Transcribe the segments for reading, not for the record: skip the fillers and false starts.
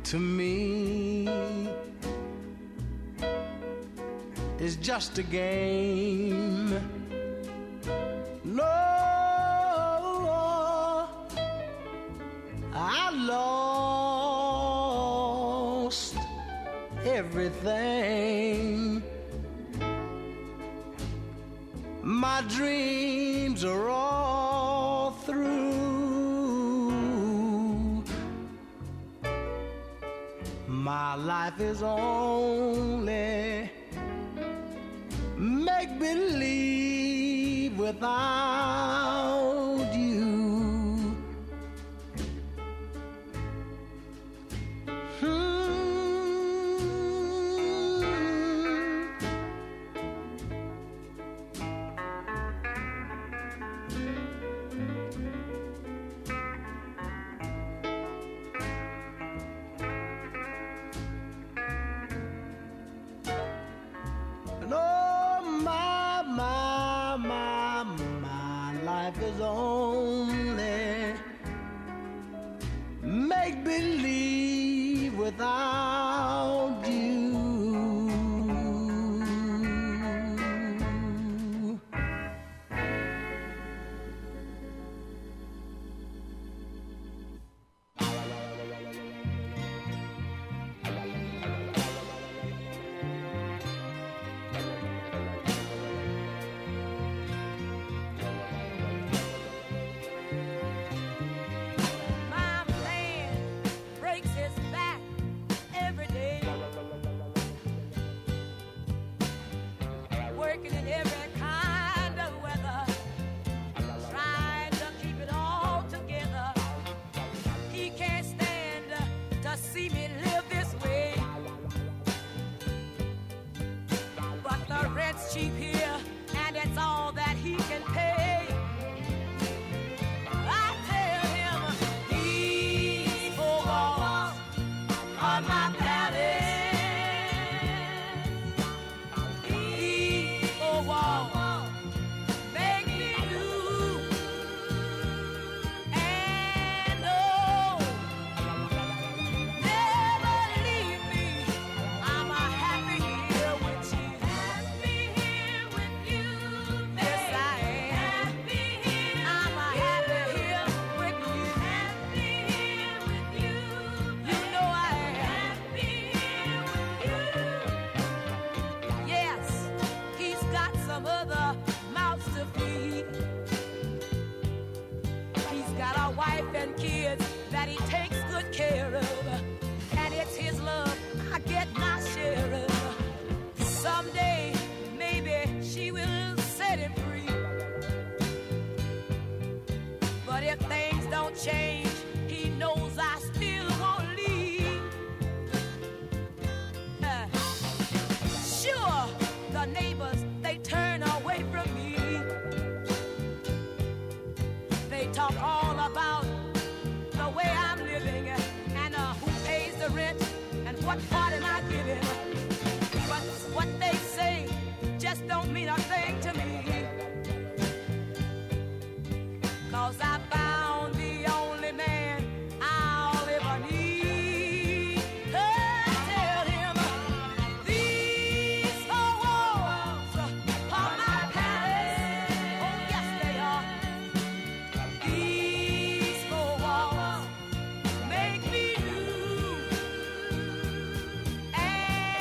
to me is just a game. No, I lost everything. My dreams are all through. My life is only make-believe without you. Life is only make-believe without you. Cheap here, and it's all that he can pay. I tell him these four walls are my palace. These four walls make me do, and oh, never leave me. I'm a happy here with you. Wife and kids that he takes good care of, and it's his love I get my share of. Someday maybe she will set him free, but if things don't change, he knows I still won't leave. Sure, the neighbors, they turn away from me. They talk all about the way I'm living, and who pays the rent, and what part am I giving. But what they say just don't mean a thing to me, 'cause I found the only man I'll ever need. I tell him these four walls are my palace. Oh yes they are. These four walls make me do, and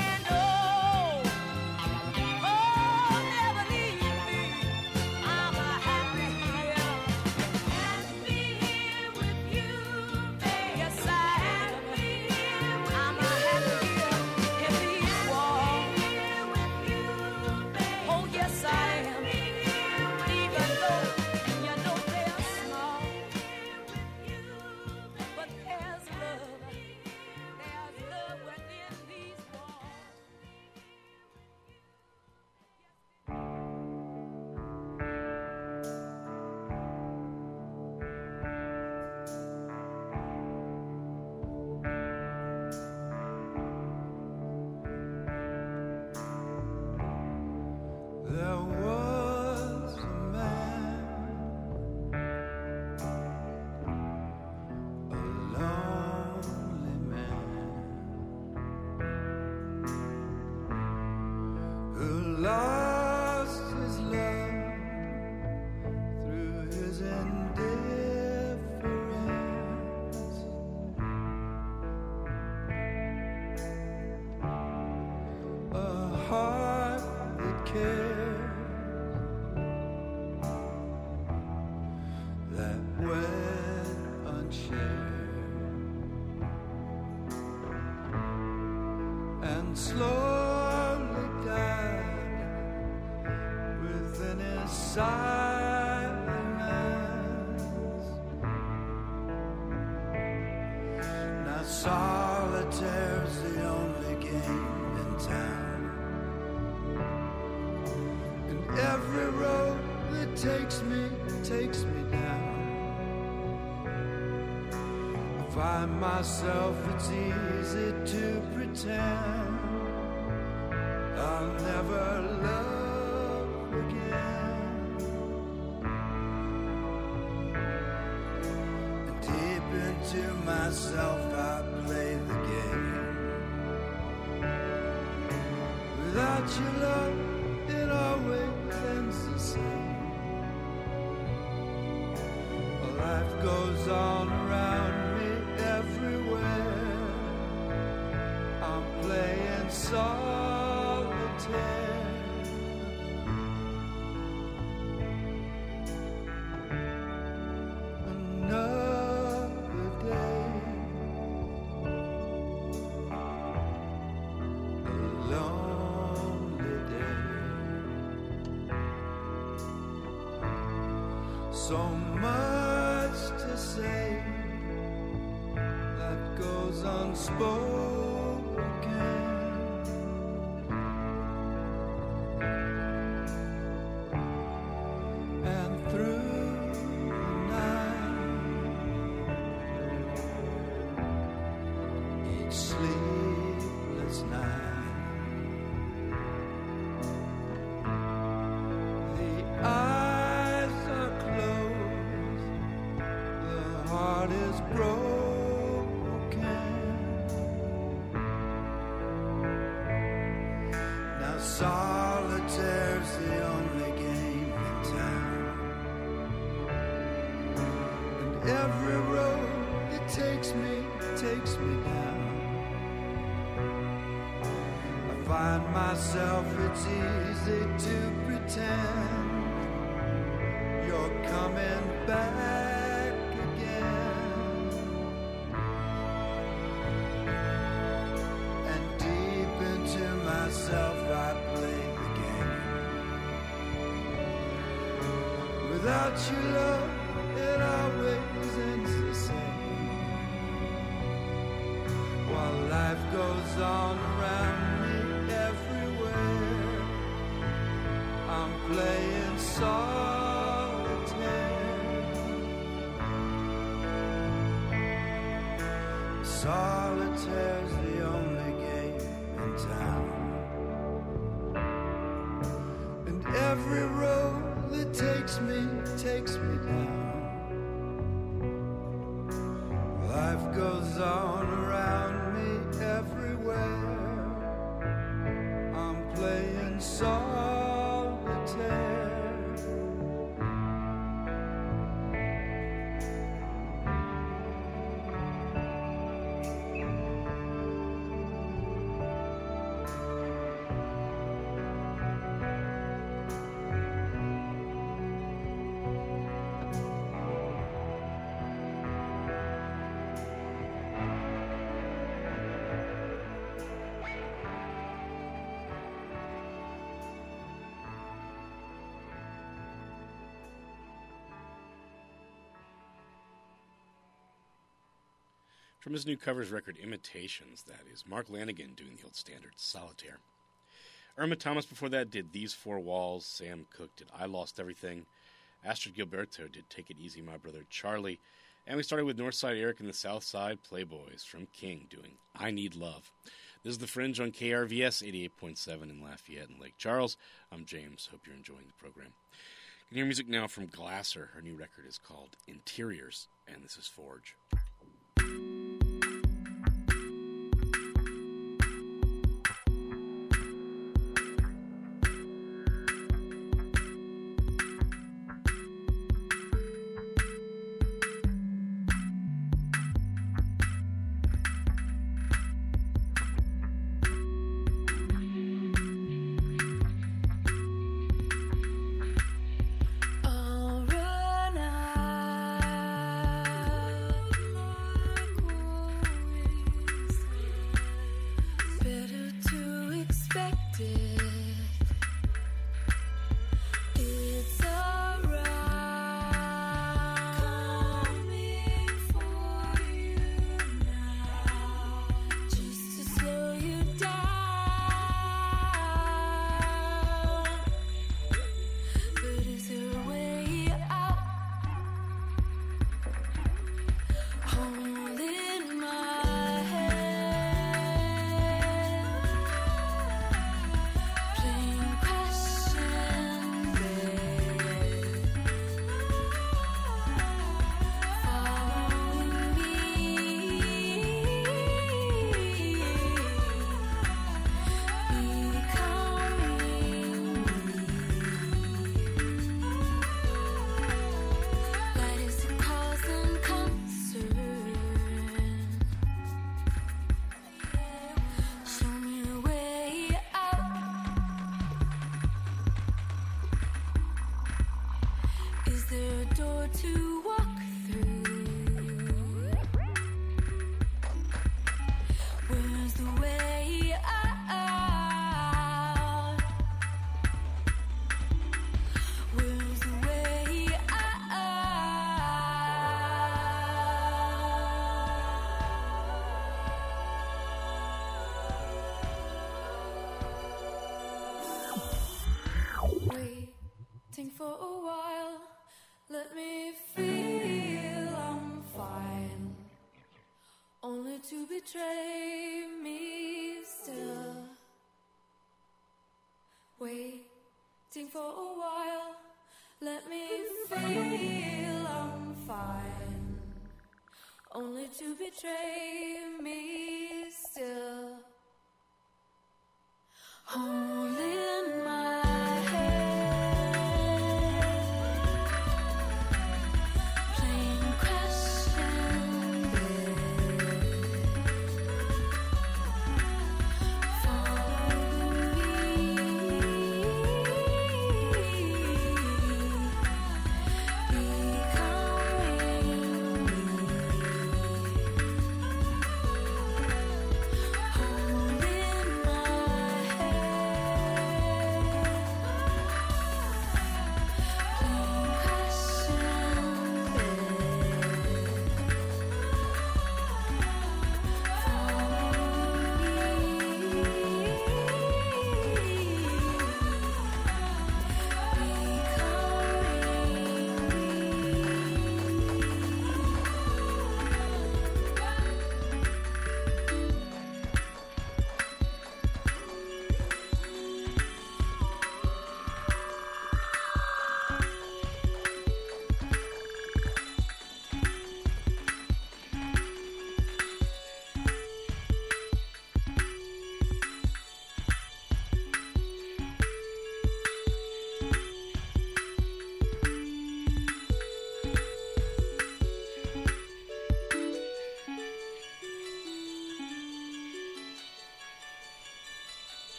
slowly died within his silence. Now solitaire's the only game in town, and every road that takes me down. I find myself, it's easy to pretend I'll never love again. And deep into myself I play the game. Without your love, it always ends the same. Life goes on around me everywhere. I'm playing solitaire. Another day, a lonely day. So much to say that goes unspoken, and through the night, each sleepless night, the eyes are closed, the heart is broken. Now solitaire's the only game in town, and every road it takes me down. I find myself, it's easy to pretend you're coming back again. And deep into myself I play the game. Without your love, it always ends the same. While life goes on around me everywhere, I'm playing solitaire. Solitaire's the only game in town, and every road that takes me down. Life goes on around me everywhere. I'm playing solitaire. From his new covers record, Imitations, that is Mark Lanigan doing the old standard, Solitaire. Irma Thomas before that did These Four Walls. Sam Cooke did I Lost Everything. Astrid Gilberto did Take It Easy, My Brother Charlie. And we started with Northside Eric and the Southside Playboys from King doing I Need Love. This is The Fringe on KRVS 88.7 in Lafayette and Lake Charles. I'm James. Hope you're enjoying the program. You can hear music now from Glasser. Her new record is called Interiors, and this is Forge. I'll run out only to betray me still. Waiting for a while, let me feel I'm fine, only to betray me still. Holding my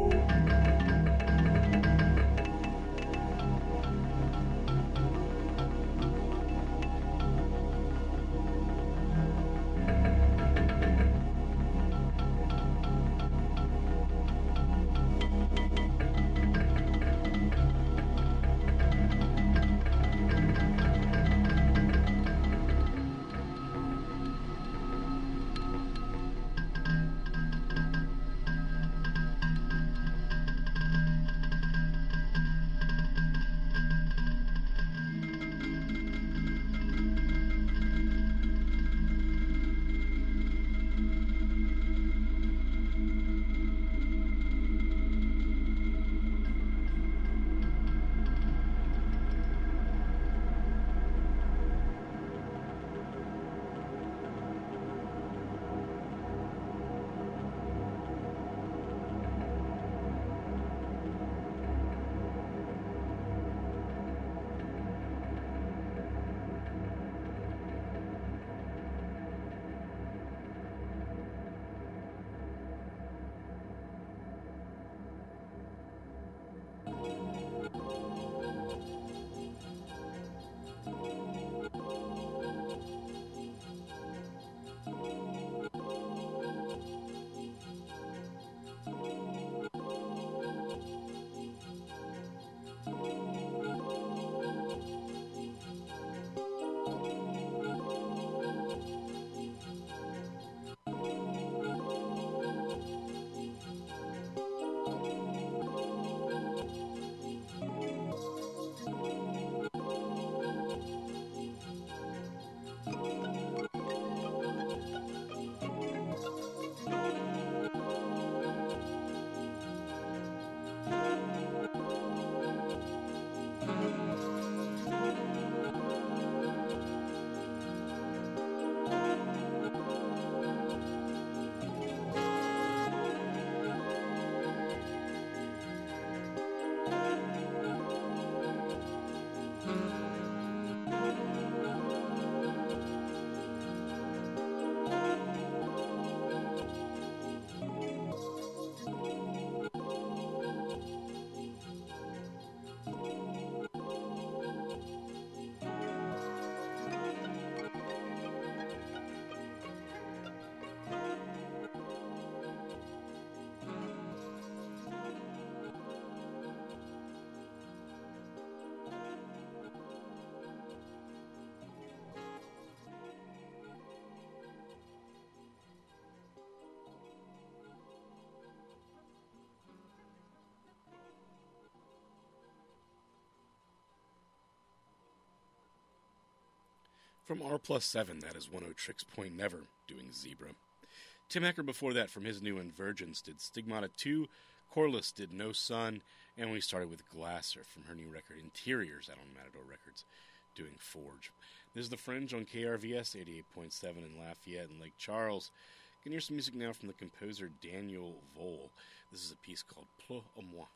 From R+7, that is 10 Tricks Point Never, doing Zebra. Tim Hecker before that from his new Invergence did Stigmata 2, Corliss did No Sun, and we started with Glasser from her new record Interiors out on Matador Records, doing Forge. This is The Fringe on KRVS 88.7 in Lafayette and Lake Charles. You can hear some music now from the composer Daniel Vole. This is a piece called Pleu à moi.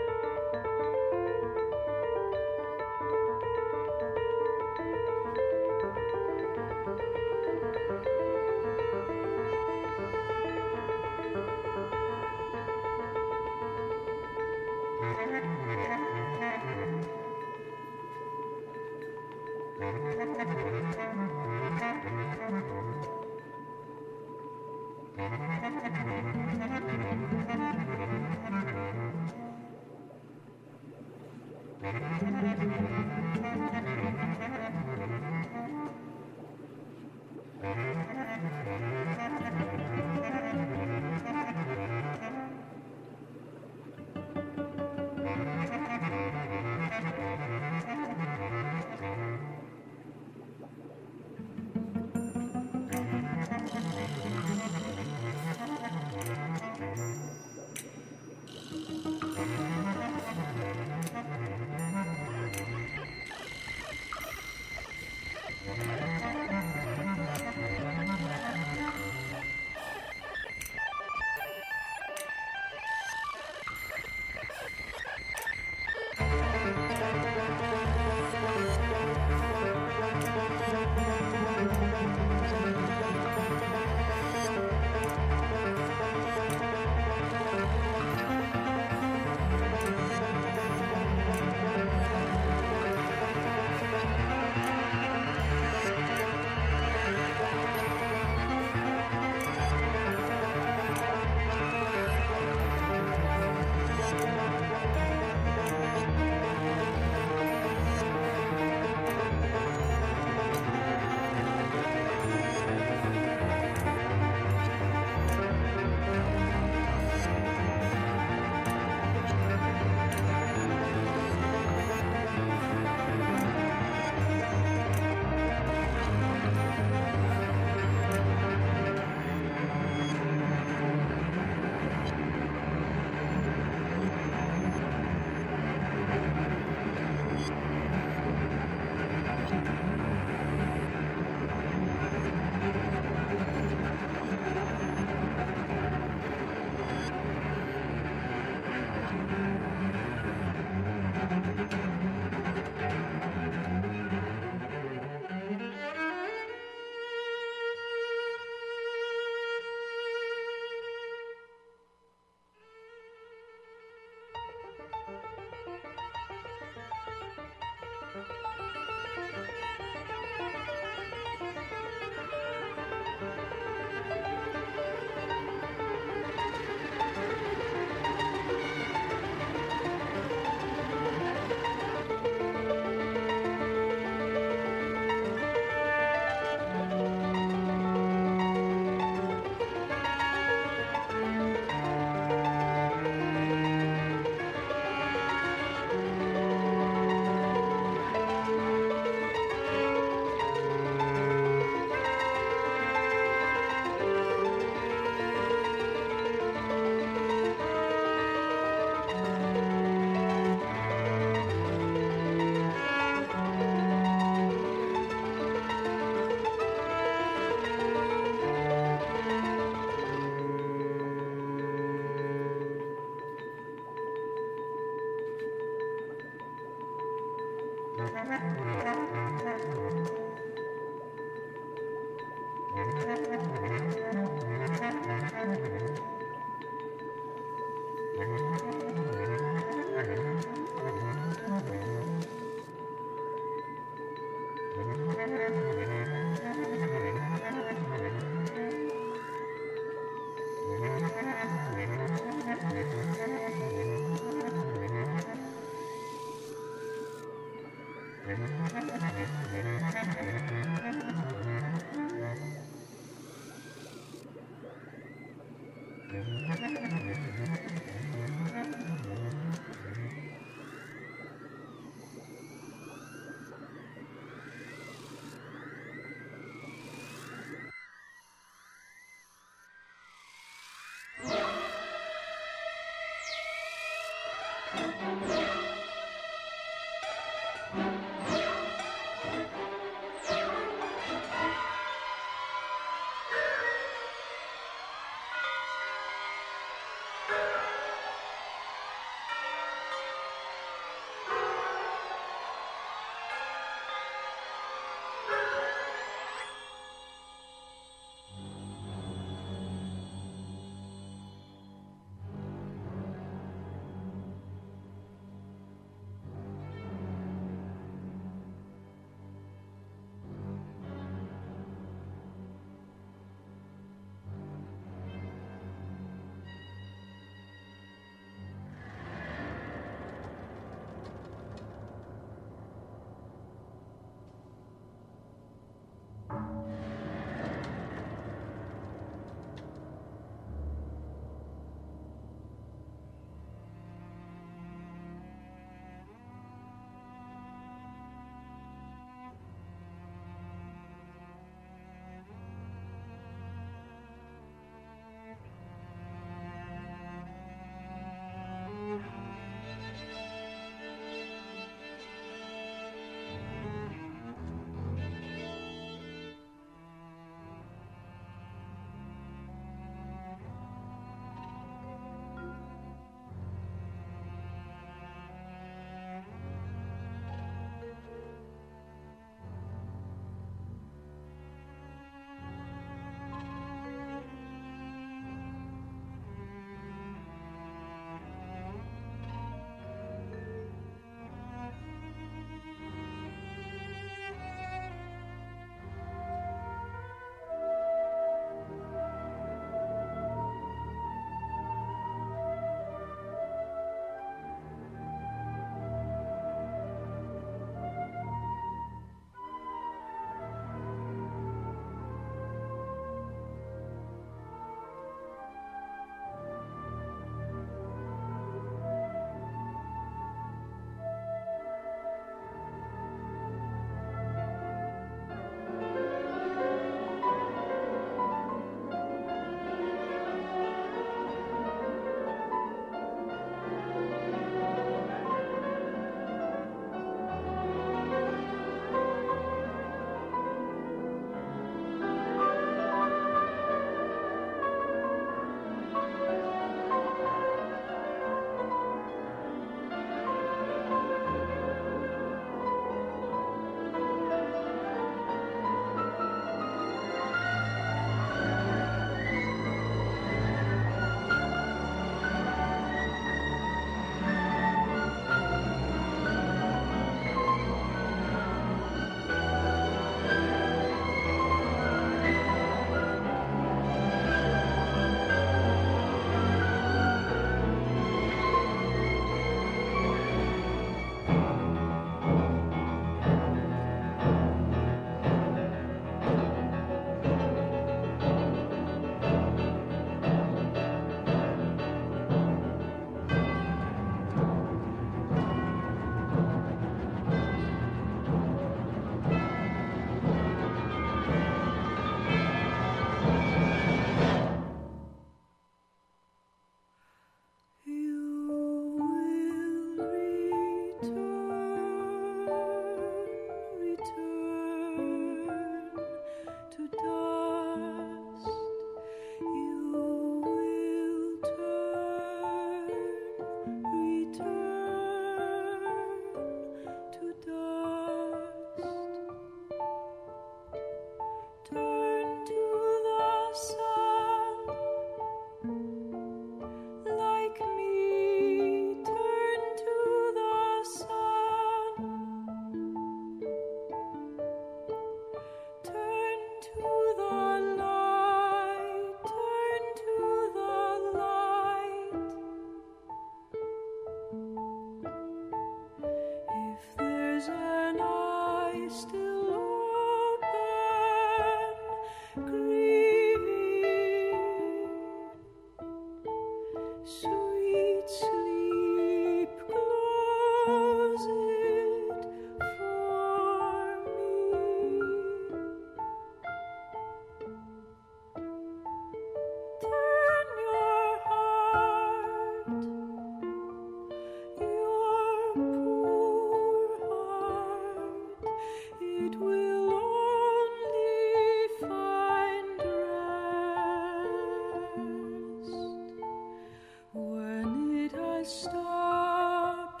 has stopped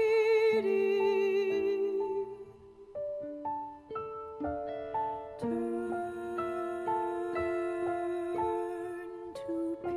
beating. Turn to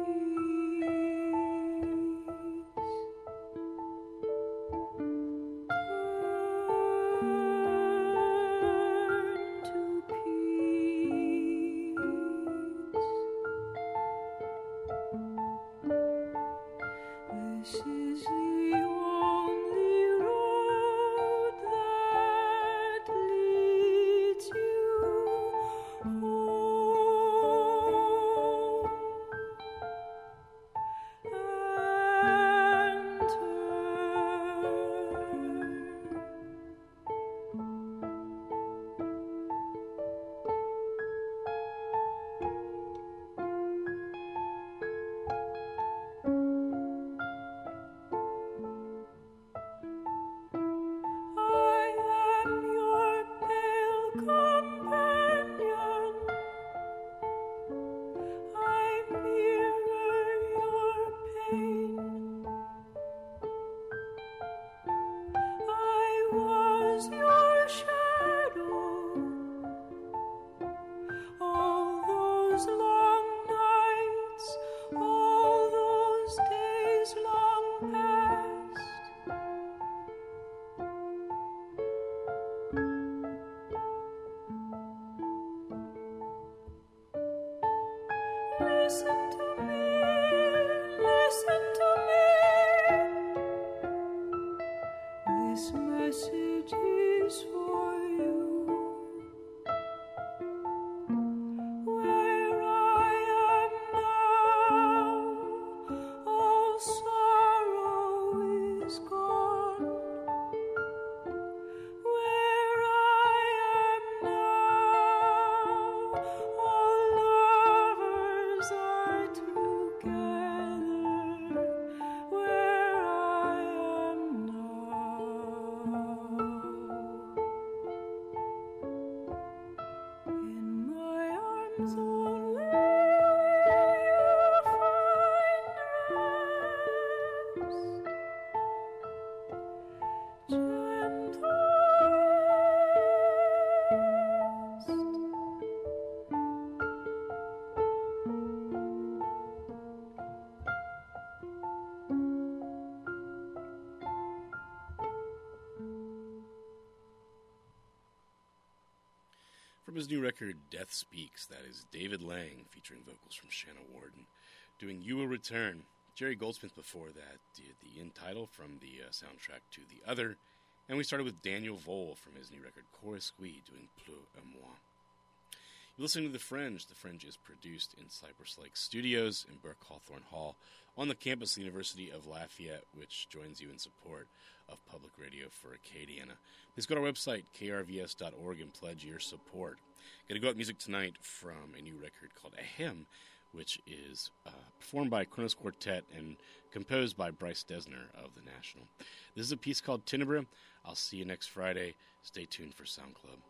This is the only road that leads you home. And I am your pale companion. I mirror your pain. I was your shadow. All those long nights, all those days long past. Listen to me, listen to me. This message is for you. Where I am now, all sorrow is gone. Where I am now, all lovers are together. Where I am now, in my arms only you find rest. Gentle rest. From his new record, Death Speaks, that is David Lang, featuring vocals from Shanna Warden, doing You Will Return. Jerry Goldsmith before that did the in title from the soundtrack to The Other, and we started with Daniel Vole from his new record, Chorus Squee, doing Plus et Moi. You're listening to The Fringe. The Fringe is produced in Cypress Lake Studios in Burke Hawthorne Hall on the campus of the University of Lafayette, which joins you in support of public radio for Acadiana. Please go to our website, krvs.org, and pledge your support. Going to go out music tonight from a new record called Ahem, which is performed by Kronos Quartet and composed by Bryce Desner of The National. This is a piece called Tenebra. I'll see you next Friday. Stay tuned for Sound Club.